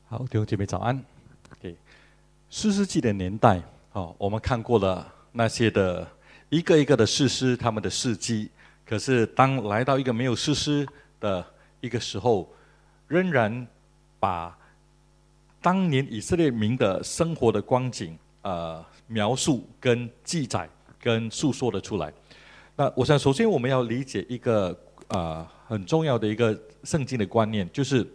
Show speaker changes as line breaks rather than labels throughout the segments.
好，弟兄姐妹早安。士师记的年代，我们看过了那些的一个一个的士师他们的事迹，可是当来到一个没有士师的一个时候，仍然把当年以色列民的生活的光景描述跟记载跟述说了出来。那我想首先我们要理解一个很重要的一个圣经的观念，就是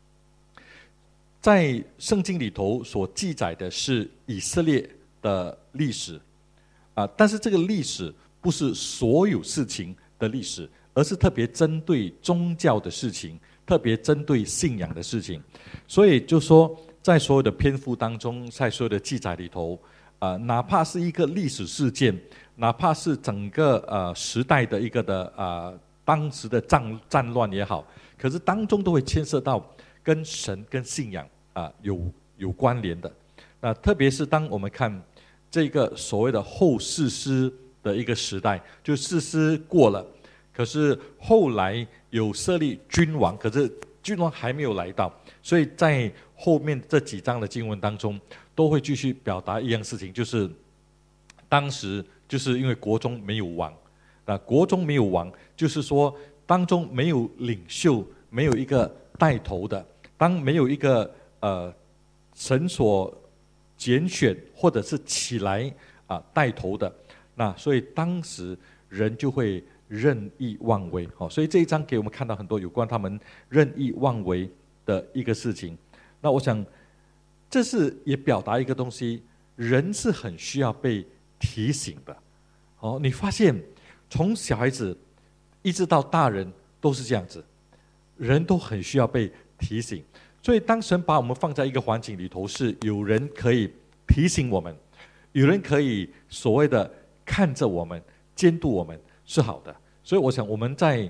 在圣经里头所记载的是以色列的历史但是这个历史不是所有事情的历史，而是特别针对宗教的事情，特别针对信仰的事情。所以就说在所有的篇幅当中，在所有的记载里头哪怕是一个历史事件，哪怕是整个时代的一个的当时的战乱也好，可是当中都会牵涉到跟神跟信仰有关联的。那特别是当我们看这个所谓的后士师的一个时代，就士师过了，可是后来有设立君王，可是君王还没有来到，所以在后面这几章的经文当中都会继续表达一样事情，就是当时就是因为国中没有王，国中没有王就是说当中没有领袖，没有一个带头的，当没有一个神所拣选或者是起来带头的，那所以当时人就会任意妄为。所以这一章给我们看到很多有关他们任意妄为的一个事情。那我想这是也表达一个东西，人是很需要被提醒的。你发现从小孩子一直到大人都是这样子，人都很需要被提醒。所以当神把我们放在一个环境里头，是有人可以提醒我们，有人可以所谓的看着我们，监督我们，是好的。所以我想我们在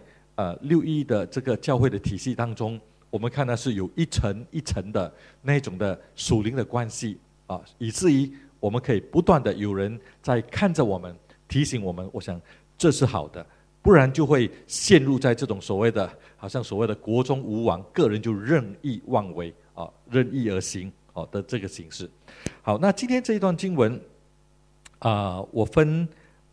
6·1的这个教会的体系当中，我们看到是有一层一层的那种的属灵的关系以至于我们可以不断的有人在看着我们，提醒我们。我想这是好的，不然就会陷入在这种所谓的好像所谓的国中无王，个人就任意妄为任意而行的这个形式。好，那今天这一段经文我分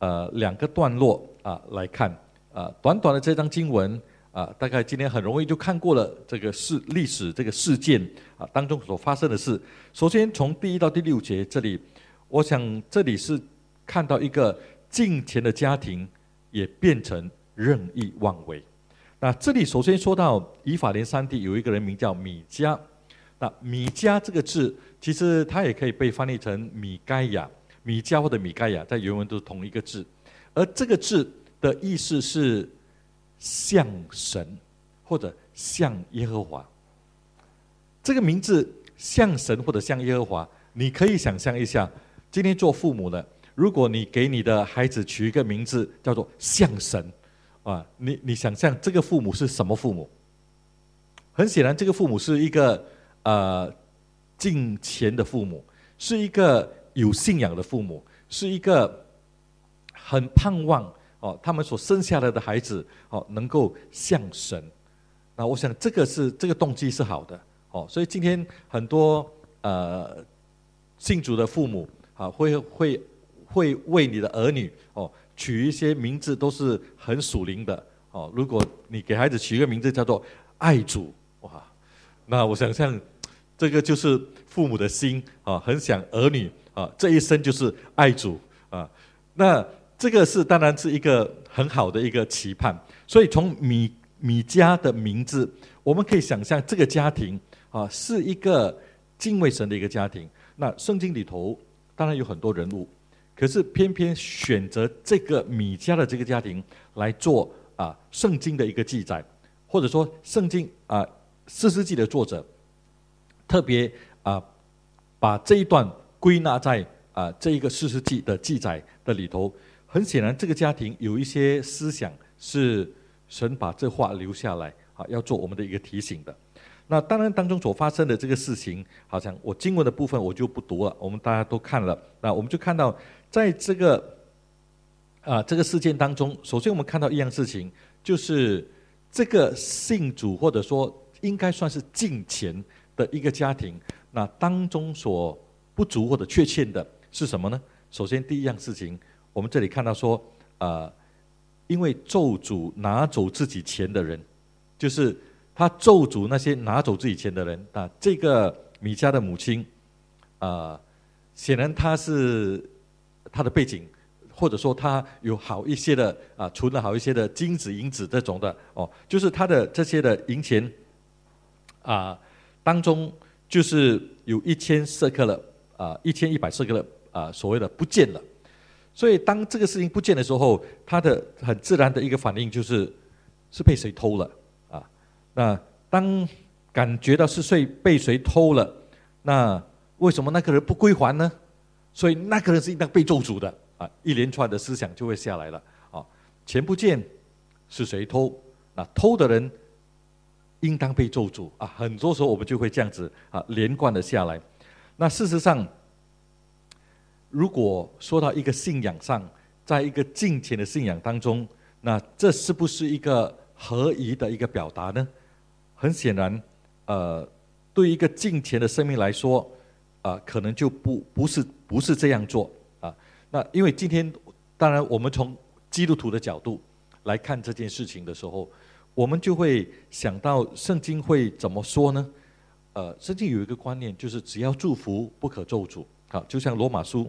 2个段落来看短短的这张经文大概今天很容易就看过了这个历史这个事件当中所发生的事。首先从第1到第6节这里，我想这里是看到一个敬虔的家庭也变成任意妄为。那这里首先说到以法莲山地有一个人名叫米迦。那米迦这个字其实它也可以被翻译成米该亚，米迦或者米该亚在原文都是同一个字，而这个字的意思是像神或者像耶和华。这个名字像神或者像耶和华，你可以想象一下，今天做父母的，如果你给你的孩子取一个名字叫做像神你想象这个父母是什么父母？很显然这个父母是一个敬虔的父母，是一个有信仰的父母，是一个很盼望他们所生下来的孩子能够像神。那我想这个动机是好的所以今天很多信主的父母会为你的儿女取一些名字都是很属灵的如果你给孩子取一个名字叫做爱主，那我想象这个就是父母的心很想儿女这一生就是爱主那这个当然是一个很好的一个期盼。所以从米迦的名字，我们可以想象这个家庭是一个敬畏神的一个家庭。那圣经里头当然有很多人物，可是偏偏选择这个米迦的这个家庭来做圣经的一个记载，或者说圣经士师记的作者特别把这一段归纳在这一个士师记的记载的里头。很显然这个家庭有一些思想是神把这话留下来要做我们的一个提醒的。那当然当中所发生的这个事情，好像我经文的部分我就不读了，我们大家都看了。那我们就看到在这个事件当中，首先我们看到一样事情，就是这个信主或者说应该算是敬虔的一个家庭，那当中所不足或者缺欠的是什么呢？首先第一样事情，我们这里看到说，因为咒诅拿走自己钱的人，就是他咒诅那些拿走自己钱的人。这个米迦的母亲，显然他是他的背景，或者说他有好一些的存了好一些的金子银子这种的就是他的这些的银钱当中就是有1000舍客勒1100舍客勒所谓的不见了。所以当这个事情不见的时候，他的很自然的一个反应就是被谁偷了那当感觉到是被谁偷了，那为什么那个人不归还呢？所以那个人是应当被咒诅的一连串的思想就会下来了钱不见是谁偷？那偷的人应当被咒诅很多时候我们就会这样子连贯的下来。那事实上，如果说到一个信仰上，在一个敬虔的信仰当中，那这是不是一个合宜的一个表达呢？很显然，对于一个敬虔的生命来说，可能就不是这样做那因为今天，当然我们从基督徒的角度来看这件事情的时候，我们就会想到圣经会怎么说呢？圣经有一个观念，就是只要祝福，不可咒诅。就像罗马书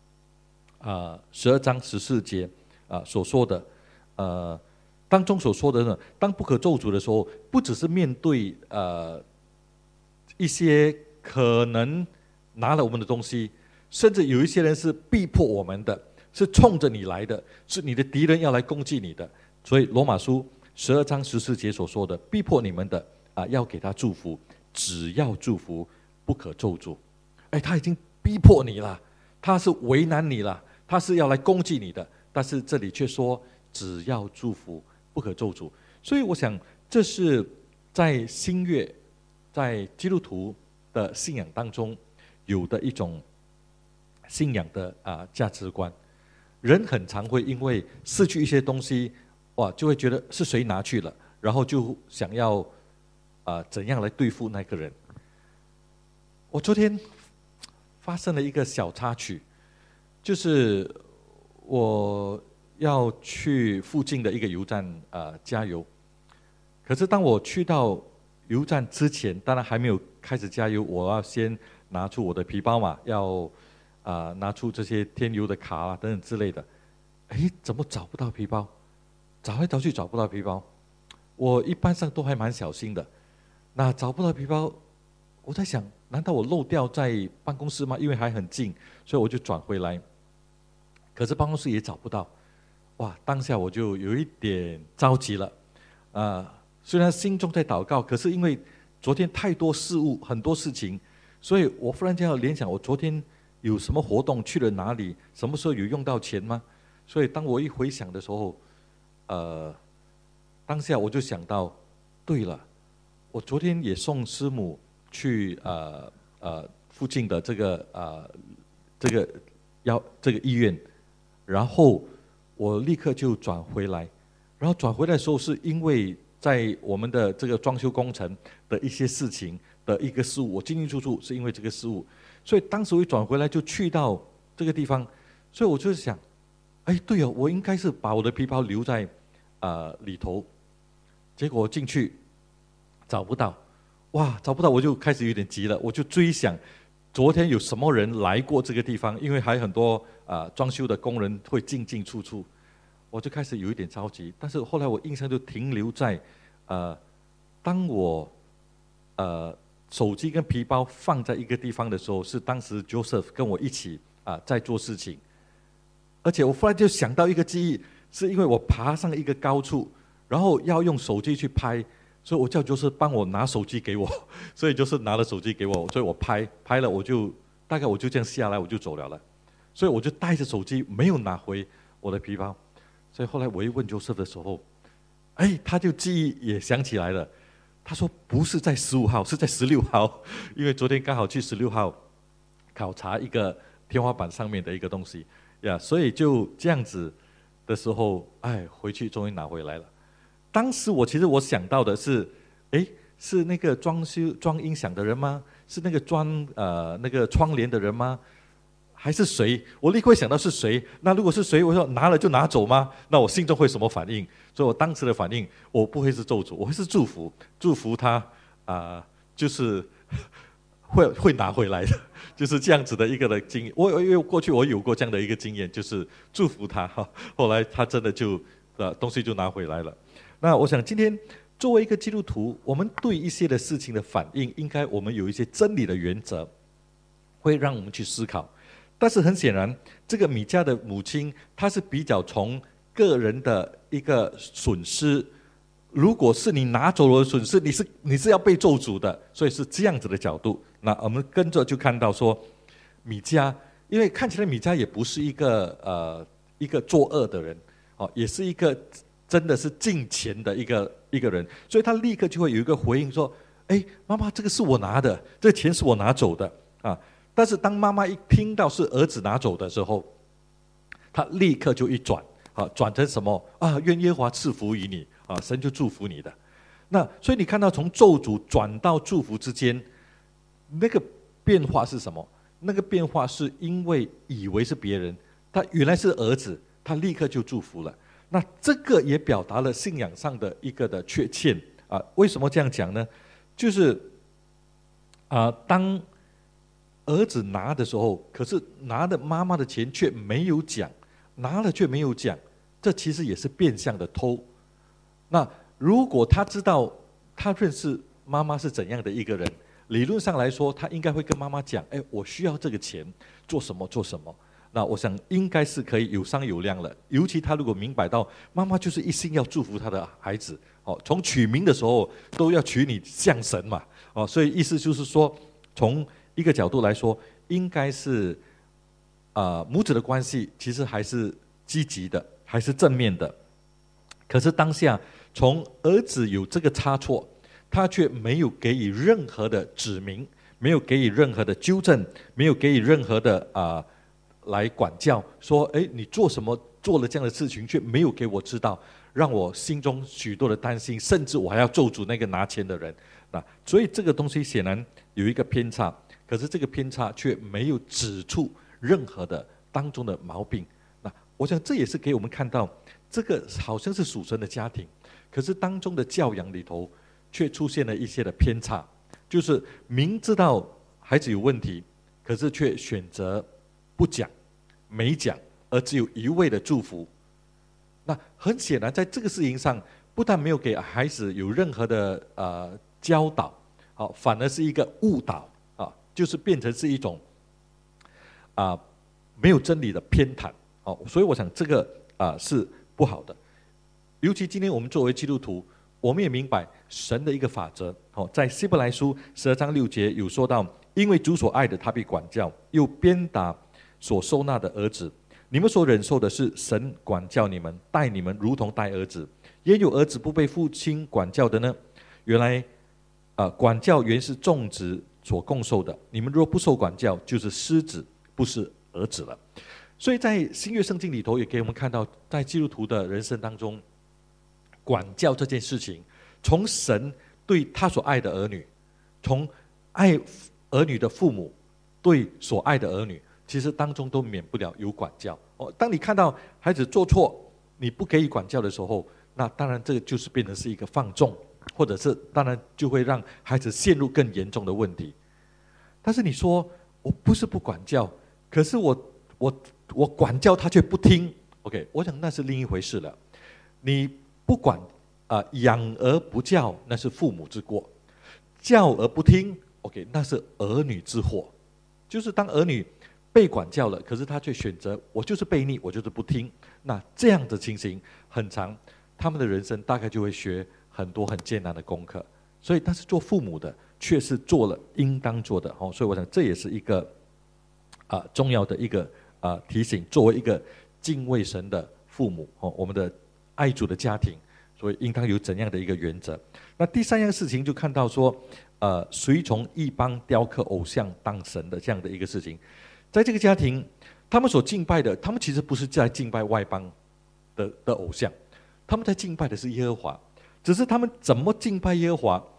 12章14节所说的，当中所说的呢，当不可咒诅的时候，不只是面对一些可能拿了我们的东西，甚至有一些人是逼迫我们的，是冲着你来的，是你的敌人要来攻击你的。所以罗马书12章14节所说的，逼迫你们的要给他祝福，只要祝福，不可咒诅。他已经逼迫你了，他是为难你了，他是要来攻击你的，但是这里却说只要祝福，不可咒诅。所以我想这是在新约，在基督徒的信仰当中有的一种信仰的价值观。人很常会因为失去一些东西，就会觉得是谁拿去了，然后就想要怎样来对付那个人。我昨天发生了一个小插曲，就是我要去附近的一个油站加油，可是当我去到油站之前，当然还没有开始加油，我要先拿出我的皮包嘛，要拿出这些添油的卡等等之类的。怎么找不到皮包？找来找去找不到皮包。我一般上都还蛮小心的，那找不到皮包，我在想，难道我漏掉在办公室吗？因为还很近，所以我就转回来。可是办公室也找不到，当下我就有一点着急了。虽然心中在祷告，可是因为昨天太多事物，很多事情，所以我忽然间要联想，我昨天有什么活动，去了哪里，什么时候有用到钱吗？所以当我一回想的时候，当下我就想到，对了，我昨天也送师母去附近的这个医院，然后我立刻就转回来，然后转回来的时候是因为在我们的这个装修工程的一些事情的一个事误，我进进出出是因为这个事误，所以当时我一转回来就去到这个地方，所以我就想，对哦，我应该是把我的皮包留在里头，结果进去找不到，找不到我就开始有点急了，我就追想昨天有什么人来过这个地方，因为还有很多装修的工人会进进出出，我就开始有一点着急。但是后来我印象就停留在当我手机跟皮包放在一个地方的时候，是当时 Joseph 跟我一起在做事情，而且我忽然就想到一个记忆，是因为我爬上一个高处，然后要用手机去拍，所以我叫Joseph帮我拿手机给我，所以就是拿了手机给我，所以我拍了，我就大概这样下来我就走了，所以我就带着手机没有拿回我的皮包，所以后来我一问Joseph的时候，他就记忆也想起来了，他说不是在15号，是在16号，因为昨天刚好去16号考察一个天花板上面的一个东西所以就这样子的时候，回去终于拿回来了。当时其实我想到的是， 是那个装音响的人吗？是那个那个窗帘的人吗？还是谁？我立刻会想到是谁。那如果是谁，我说拿了就拿走吗？那我心中会什么反应？所以我当时的反应，我不会是咒诅，我会是祝福，祝福他就是会拿回来的，就是这样子的一个的经验。因为过去我有过这样的一个经验，就是祝福他哈，后来他真的就东西就拿回来了。那我想今天作为一个基督徒，我们对一些的事情的反应，应该我们有一些真理的原则，会让我们去思考。但是很显然，这个米迦的母亲，她是比较从个人的一个损失，如果是你拿走了损失，你是要被咒诅的，所以是这样子的角度。那我们跟着就看到说，米迦，因为看起来米迦也不是一个作恶的人，也是一个真的是敬虔的一个人，所以他立刻就会有一个回应说：“哎，妈妈，这个是我拿的，这钱是我拿走的啊。”但是当妈妈一听到是儿子拿走的时候，他立刻就一转，转成什么啊？愿耶和华赐福于你啊，神就祝福你的。那所以你看到从咒诅转到祝福之间，那个变化是什么？那个变化是因为以为是别人，他原来是儿子，他立刻就祝福了。那这个也表达了信仰上的一个的缺陷啊。为什么这样讲呢？就是当儿子拿的时候，可是拿的妈妈的钱却没有讲，拿了却没有讲，这其实也是变相的偷。那如果他知道他认识妈妈是怎样的一个人，理论上来说，他应该会跟妈妈讲：“哎，我需要这个钱做什么做什么。”那我想应该是可以有商有量了。尤其他如果明白到妈妈就是一心要祝福他的孩子，从取名的时候都要取你像神嘛，所以意思就是说，从一个角度来说，应该是母子的关系其实还是积极的，还是正面的。可是当下从儿子有这个差错，他却没有给予任何的指明，没有给予任何的纠正，没有给予任何的来管教，说哎，你做什么做了这样的事情，却没有给我知道，让我心中许多的担心，甚至我还要咒诅那个拿钱的人。那所以这个东西显然有一个偏差，可是这个偏差却没有指出任何的当中的毛病。那我想这也是给我们看到，这个好像是属神的家庭，可是当中的教养里头却出现了一些的偏差，就是明知道孩子有问题，可是却选择不讲、没讲，而只有一味的祝福。那很显然，在这个事情上，不但没有给孩子有任何的教导，反而是一个误导就是变成是一种没有真理的偏袒。所以我想这个是不好的。尤其今天我们作为基督徒，我们也明白神的一个法则。在希伯来书12章6节有说到：因为主所爱的，他必管教，又鞭打所收纳的儿子。你们所忍受的是神管教你们，待你们如同待儿子。也有儿子不被父亲管教的呢。原来管教原是众子所共受的，你们若不受管教，就是失子，不是儿子了。所以在新约圣经里头也给我们看到，在基督徒的人生当中，管教这件事情，从神对他所爱的儿女，从爱儿女的父母对所爱的儿女，其实当中都免不了有管教。当你看到孩子做错，你不给予管教的时候，那当然这个就是变成是一个放纵，或者是当然就会让孩子陷入更严重的问题。但是你说我不是不管教，可是我管教他却不听 ，OK， 我想那是另一回事了。你不管养而不教，那是父母之过；教而不听 ，OK， 那是儿女之祸。就是当儿女被管教了，可是他却选择我就是悖逆，我就是不听。那这样的情形很长，他们的人生大概就会学很多很艰难的功课。所以，但是做父母的却是做了应当做的。所以我想这也是一个重要的一个提醒。作为一个敬畏神的父母，我们的爱主的家庭，所以应当有怎样的一个原则。那第三样事情就看到说，随从异邦雕刻偶像当神的这样的一个事情。在这个家庭，他们所敬拜的，他们其实不是在敬拜外邦的偶像，他们在敬拜的是耶和华。只是他们怎么敬拜耶和华，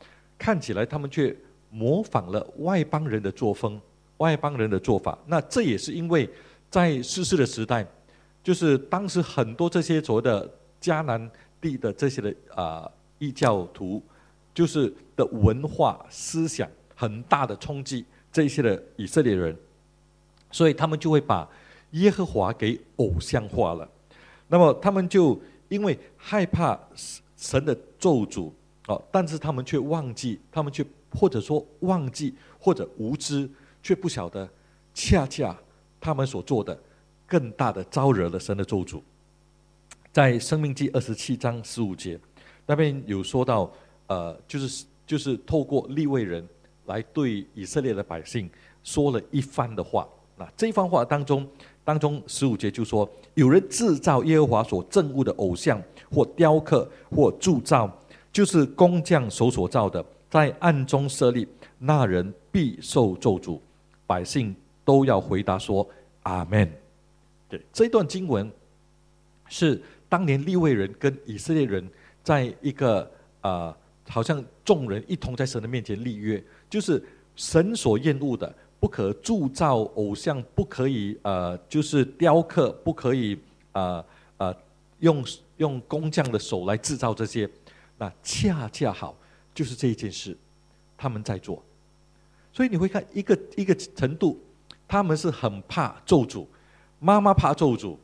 看起来他们却模仿了外邦人的作风、外邦人的做法。那这也是因为在士师的时代，就是当时很多这些所谓的迦南地的这些的异教徒，就是的文化思想很大的冲击这些的以色列人，所以他们就会把耶和华给偶像化了。那么他们就因为害怕神的咒诅，但是他们却忘记，他们却或者说忘记或者无知，却不晓得恰恰他们所做的更大的招惹了神的咒诅。在申命记27章15节那边有说到，就是透过利未人来对以色列的百姓说了一番的话。那这一番话当中15节就说，有人制造耶和华所憎恶的偶像，或雕刻，或铸造，就是工匠手所造的，在暗中设立，那人必受咒诅。百姓都要回答说阿们。对，这一段经文是当年利未人跟以色列人在一个好像众人一同在神的面前立约，就是神所厌恶的，不可铸造偶像，不可以就是雕刻，不可以用工匠的手来制造这些。那恰恰好就是这一件事他们在做。所以你会看一个程度，他们是很怕咒诅，妈妈怕咒诅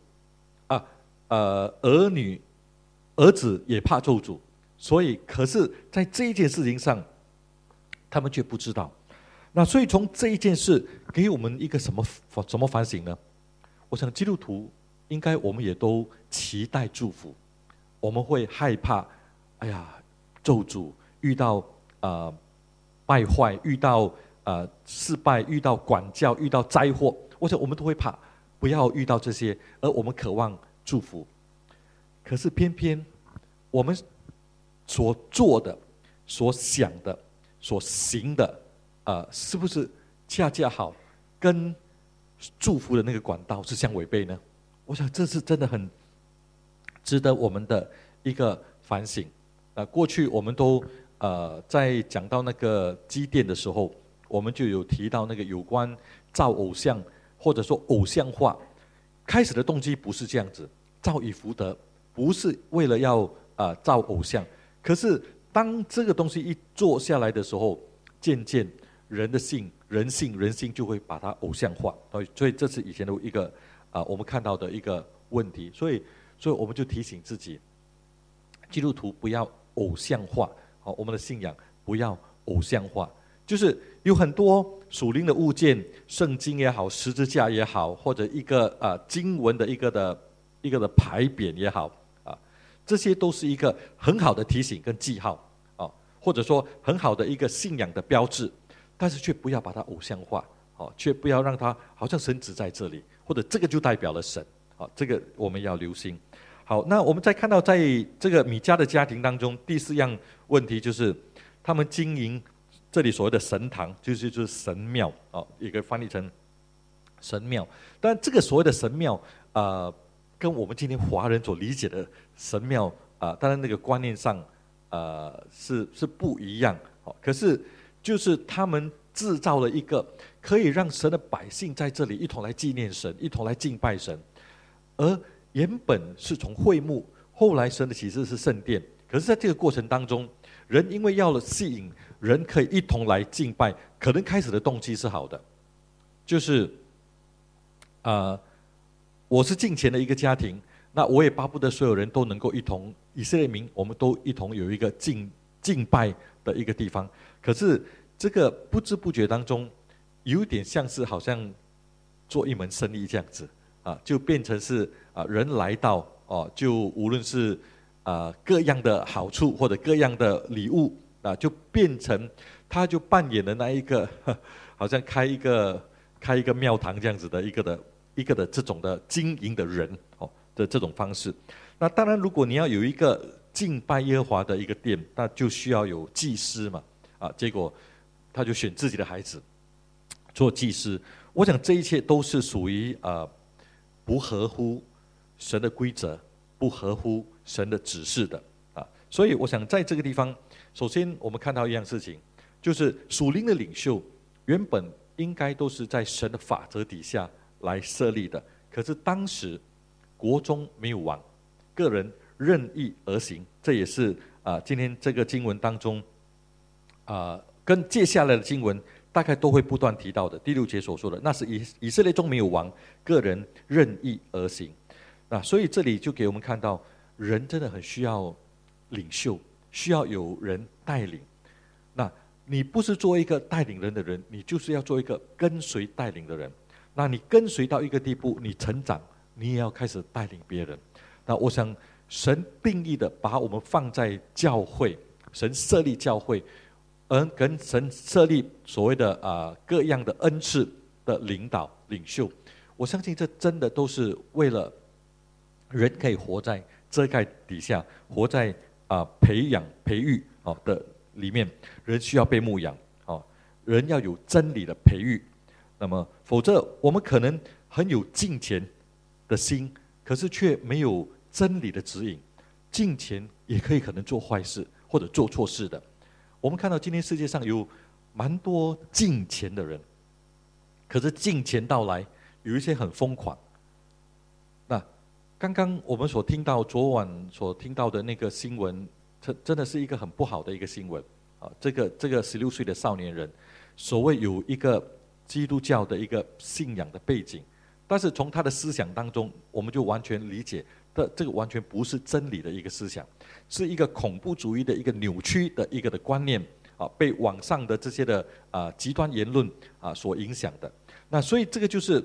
儿子也怕咒诅，所以可是在这一件事情上他们却不知道。那所以从这一件事给我们一个什么反省呢？我想基督徒应该我们也都期待祝福，我们会害怕咒诅，遇到败坏，遇到失败，遇到管教，遇到灾祸，我想我们都会怕不要遇到这些，而我们渴望祝福。可是偏偏我们所做的、所想的、所行的是不是恰恰好跟祝福的那个管道是相违背呢？我想这是真的很值得我们的一个反省。过去我们都在讲到那个基甸的时候，我们就有提到那个有关造偶像或者说偶像化，开始的动机不是这样子，造以福德，不是为了要造偶像。可是当这个东西一做下来的时候，渐渐人性就会把它偶像化。所以这是以前的一个我们看到的一个问题。所以我们就提醒自己，基督徒不要偶像化，我们的信仰不要偶像化。就是有很多属灵的物件，圣经也好，十字架也好，或者一个经文的一个的牌匾也好，这些都是一个很好的提醒跟记号，或者说很好的一个信仰的标志，但是却不要把它偶像化，却不要让它好像神只在这里，或者这个就代表了神，这个我们要留心。好，那我们再看到在这个米迦的家庭当中，第四样问题就是他们经营这里所谓的神堂，就是神庙，一个翻译成神庙。但这个所谓的神庙跟我们今天华人所理解的神庙当然那个观念上是不一样，可是就是他们制造了一个可以让神的百姓在这里一同来纪念神，一同来敬拜神。而原本是从会幕，后来神的启示是圣殿。可是在这个过程当中，人因为要了吸引人可以一同来敬拜，可能开始的动机是好的，就是我是敬虔的一个家庭，那我也巴不得所有人都能够一同，以色列民我们都一同有一个敬拜的一个地方。可是这个不知不觉当中，有点像是好像做一门生意这样子，就变成是人来到就无论是各样的好处或者各样的礼物就变成他就扮演了那一个好像开一个庙堂这样子的一个的这种的经营的人的这种方式。那当然，如果你要有一个敬拜耶和华的一个殿，那就需要有祭司嘛，结果他就选自己的孩子做祭司。我想这一切都是属于不合乎神的规则，不合乎神的指示的所以我想在这个地方，首先我们看到一样事情， 就是属灵的领袖原本应该都是在神的法则底下来设立的，可是当时国中没有王，个人任意而行，这也是今天这个经文当中跟接下来的经文大概都会不断提到的第6节所说的，那是以色列中没有王，个人任意而行。所以这里就给我们看到，人真的很需要领袖，需要有人带领。那你不是做一个带领人的人，你就是要做一个跟随带领的人。那你跟随到一个地步，你成长，你也要开始带领别人。那我想神定义的把我们放在教会，神设立教会，而跟神设立所谓的各样的恩赐的领导领袖，我相信这真的都是为了人可以活在遮盖底下，活在培养培育的里面。人需要被牧养，人要有真理的培育。那么否则我们可能很有敬虔的心，可是却没有真理的指引。敬虔也可能做坏事或者做错事的。我们看到今天世界上有蛮多敬虔的人，可是敬虔到来有一些很疯狂。那刚刚我们昨晚所听到的那个新闻，真的是一个很不好的一个新闻。这个16岁的少年人，所谓有一个基督教的一个信仰的背景，但是从他的思想当中，我们就完全理解的这个完全不是真理的一个思想，是一个恐怖主义的一个扭曲的一个的观念被网上的这些的极端言论所影响的。那所以这个就是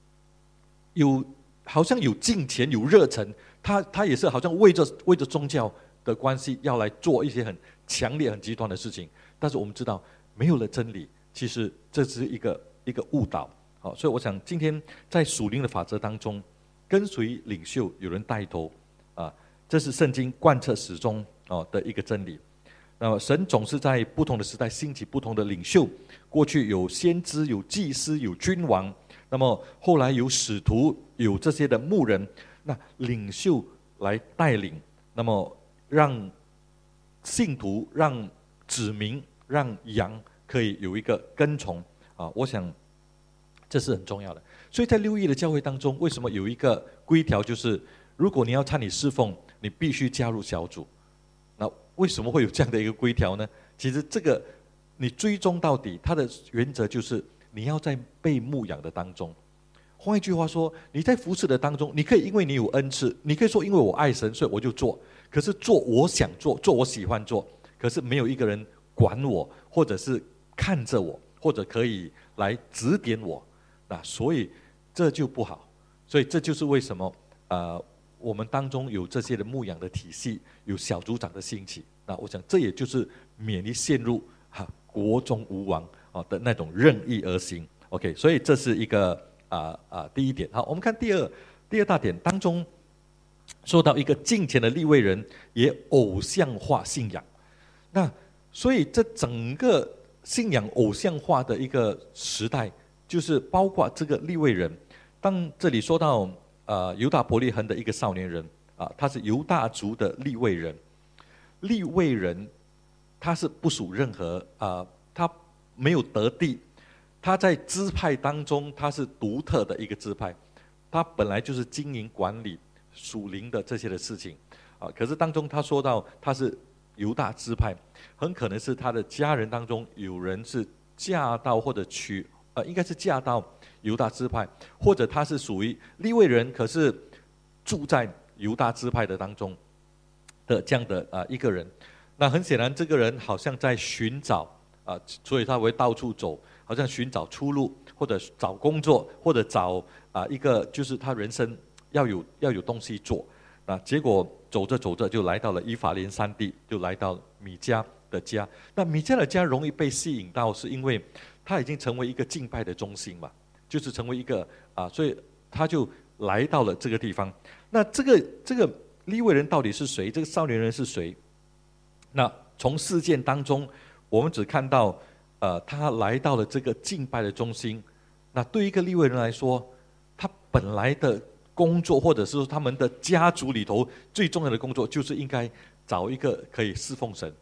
好像有敬虔有热忱，他也是好像为着宗教的关系要来做一些很强烈很极端的事情。但是我们知道没有了真理，其实这是一个误导。所以我想今天在属灵的法则当中，跟随领袖有人带头这是圣经贯彻始终的一个真理。那么神总是在不同的时代兴起不同的领袖，过去有先知有祭司有君王，那么后来有使徒有这些的牧人，那领袖来带领，那么让信徒让子民让羊可以有一个跟从我想这是很重要的。所以在6一的教会当中，为什么有一个规条，就是如果你要参与侍奉，你必须加入小组。那为什么会有这样的一个规条呢？其实这个你追踪到底，它的原则就是你要在被牧养的当中。换一句话说，你在服侍的当中，你可以因为你有恩赐，你可以说因为我爱神所以我就做，可是做我想做我喜欢做，可是没有一个人管我，或者是看着我，或者可以来指点我，那所以这就不好。所以这就是为什么我们当中有这些的牧养的体系，有小组长的兴起。那我想这也就是免于陷入国中无王的那种任意而行。OK， 所以这是一个第一点。好，我们看第二大点当中说到一个敬虔的利未人也偶像化信仰。那所以这整个信仰偶像化的一个时代，就是包括这个利未人。当这里说到犹大伯利恒的一个少年人他是犹大族的利未人。利未人他是不属任何他没有得地，他在支派当中他是独特的一个支派，他本来就是经营管理属灵的这些的事情可是当中他说到他是犹大支派，很可能是他的家人当中有人是嫁到或者应该是嫁到犹大支派，或者他是属于利未人，可是住在犹大支派的当中的这样的一个人。那很显然这个人好像在寻找所以他会到处走，好像寻找出路，或者找工作，或者找一个就是他人生要有东西做。那结果走着走着就来到了以法莲山地，就来到米迦的家。那米迦的家容易被吸引到，是因为他已经成为一个敬拜的中心嘛，就是成为一个所以他就来到了这个地方。那这个利未人到底是谁？这个少年人是谁？那从事件当中，我们只看到他来到了这个敬拜的中心。那对于一个利未人来说，他本来的工作，或者是说他们的家族里头最重要的工作，就是应该找一个可以侍奉神、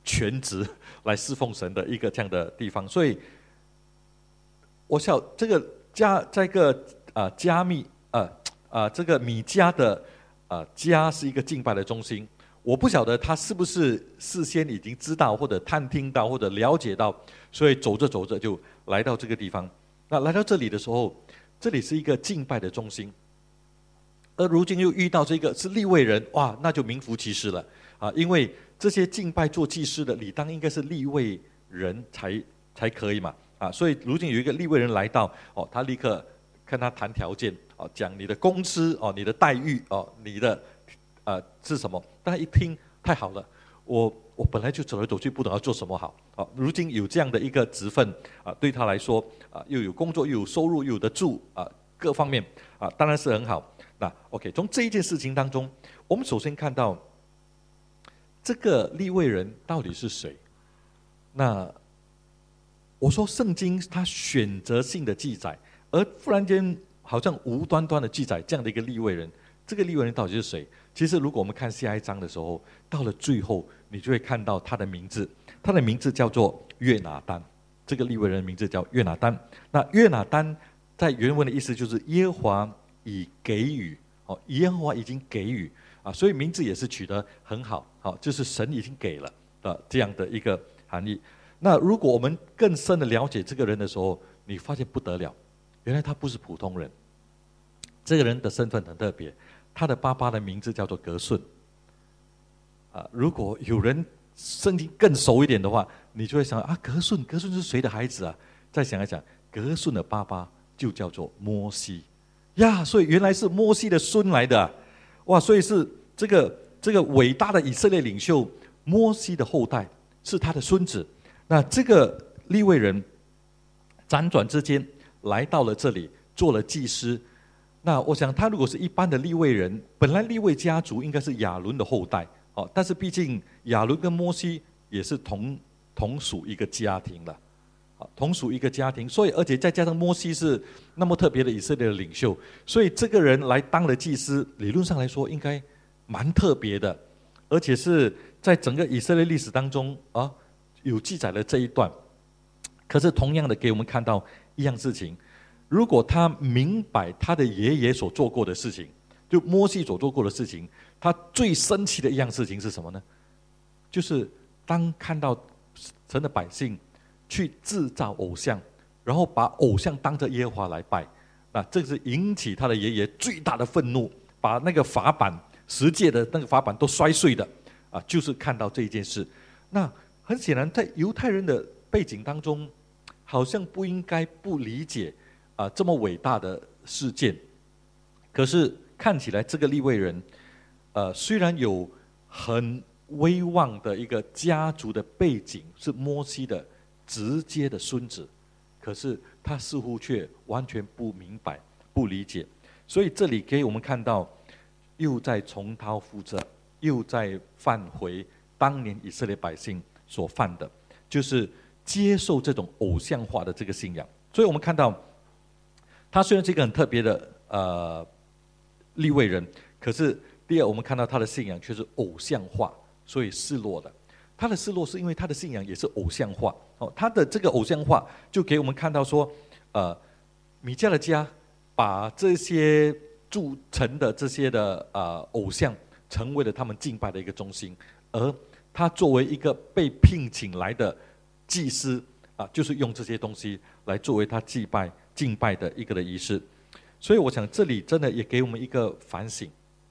全职来侍奉神的一个这样的地方。所以我想这个加密这个米迦的家是一个敬拜的中心。我不晓得他是不是事先已经知道或者探听到或者了解到，所以走着走着就来到这个地方。那来到这里的时候，这里是一个敬拜的中心，而如今又遇到这个是利未人，哇，那就名副其实了因为这些敬拜做祭司的理当应该是利未人才可以嘛所以如今有一个利未人来到他立刻跟他谈条件讲你的工资你的待遇你的是什么？大家一听太好了，我本来就走来走去不懂要做什么好如今有这样的一个职分对他来说又有工作又有收入又有得住各方面当然是很好。那 OK， 从这一件事情当中，我们首先看到这个利未人到底是谁？那我说圣经它选择性的记载，而忽然间好像无端端的记载这样的一个利未人，这个利未人到底是谁？其实如果我们看下一章的时候，到了最后你就会看到他的名字，他的名字叫做约拿单。这个利未人的名字叫约拿单。那约拿单在原文的意思就是耶和华已给予耶和华已经给予所以名字也是取得很好就是神已经给了这样的一个含义。那如果我们更深的了解这个人的时候，你发现不得了，原来他不是普通人。这个人的身份很特别，他的爸爸的名字叫做革顺如果有人圣经更熟一点的话，你就会想革顺是谁的孩子再想一想，革顺的爸爸就叫做摩西所以原来是摩西的孙来的哇！所以是这个伟大的以色列领袖摩西的后代是他的孙子。那这个利未人辗转之间来到了这里做了祭司。那我想他如果是一般的利未人，本来利未家族应该是亚伦的后代但是毕竟亚伦跟摩西也是同属一个家庭了同属一个家庭，所以而且再加上摩西是那么特别的以色列的领袖，所以这个人来当了祭司，理论上来说应该蛮特别的，而且是在整个以色列历史当中有记载了这一段。可是同样的给我们看到一样事情，如果他明白他的爷爷所做过的事情，就摩西所做过的事情，他最生气的一样事情是什么呢？就是当看到神的百姓去制造偶像，然后把偶像当着耶和华来拜，那这是引起他的爷爷最大的愤怒，把那个法版十诫的那个法版都摔碎的就是看到这一件事。那很显然在犹太人的背景当中，好像不应该不理解这么伟大的事件。可是看起来这个利未人虽然有很威望的一个家族的背景，是摩西的直接的孙子，可是他似乎却完全不明白不理解。所以这里给我们看到又在重蹈覆辙，又在犯回当年以色列百姓所犯的，就是接受这种偶像化的这个信仰。所以我们看到他虽然是一个很特别的利未人，可是第二我们看到他的信仰却是偶像化，所以失落了。他的失落是因为他的信仰也是偶像化他的这个偶像化就给我们看到说米迦的家把这些铸成的这些的偶像成为了他们敬拜的一个中心，而他作为一个被聘请来的祭司就是用这些东西来作为他敬拜的一个的仪式。所以我想这里真的也给我们一个反省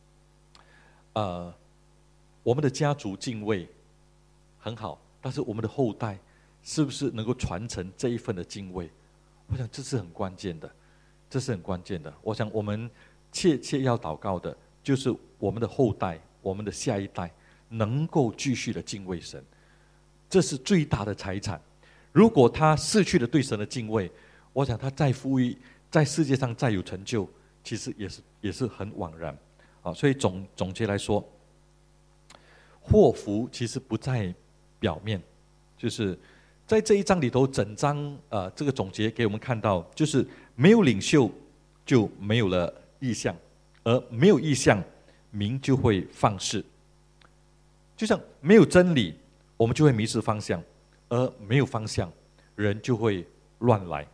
我们的家族敬畏很好，但是我们的后代是不是能够传承这一份的敬畏？我想这是很关键的，这是很关键的。我想我们切要祷告的就是我们的后代，我们的下一代能够继续的敬畏神，这是最大的财产。如果他失去了对神的敬畏，我想他再富裕，在世界上再有成就，其实也是很枉然所以总结来说，祸福其实不在表面，就是在这一章里头，整章这个总结给我们看到，就是没有领袖就没有了意象，而没有意象，民就会放肆。就像没有真理， 我们就会迷失方向，而没有方向，人就会乱来。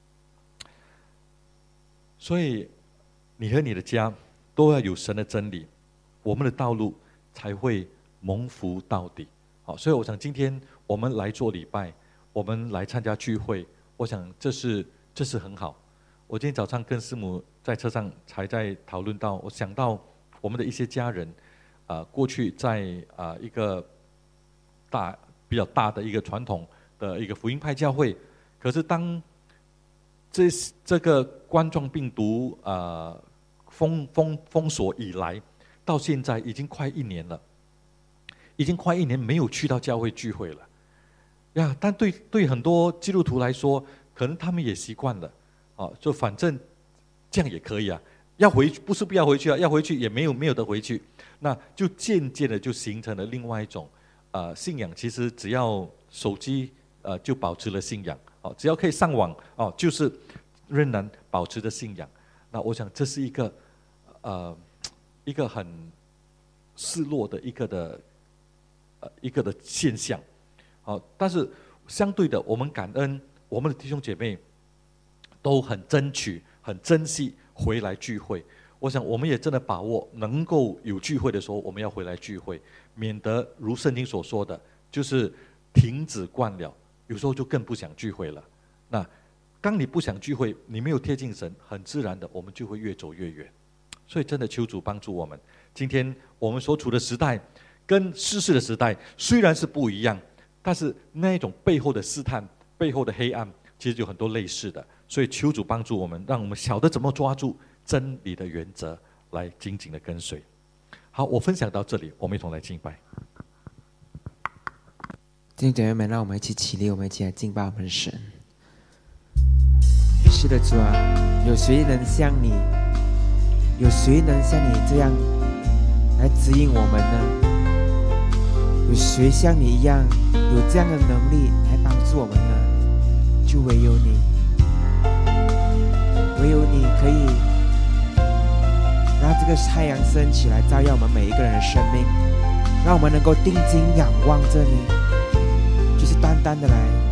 所以你和你的家都要有神的真理，我们的道路才会蒙福到底。好，所以我想今天我们来做礼拜，我们来参加聚会，我想这是很好。我今天早上跟师母在车上才在讨论到，我想到我们的一些家人，过去在一个比较大的一个传统的一个福音派教会，可是当这个冠状病毒封锁以来，到现在已经快1年了，已经快1年没有去到教会聚会了呀。但对很多基督徒来说，可能他们也习惯了，就反正这样也可以啊。要回去不是不要回去啊，要回去也没有得回去，那就渐渐的就形成了另外一种信仰。其实只要手机就保持了信仰，只要可以上网就是仍然保持着信仰。那我想这是一个很失落的一个的现象。但是相对的，我们感恩我们的弟兄姐妹都很争取、很珍惜回来聚会。我想我们也真的把握能够有聚会的时候，我们要回来聚会，免得如圣经所说的，就是停止惯了，有时候就更不想聚会了。那当你不想聚会，你没有贴近神，很自然的我们就会越走越远。所以真的求主帮助我们。今天我们所处的时代跟世事的时代虽然是不一样，但是那一种背后的试探、背后的黑暗其实有很多类似的。所以求主帮助我们，让我们晓得怎么抓住真理的原则，来紧紧的跟随。好，我分享到这里，我们一同来敬拜。
弟兄姐妹们，让我们一起起立，我们一起来敬拜我们的神。是的，主啊，有谁能像你？有谁能像你这样来指引我们呢？有谁像你一样有这样的能力来帮助我们呢？就唯有你，唯有你可以让这个太阳升起来，照耀我们每一个人的生命，让我们能够定睛仰望着你，就是单单的来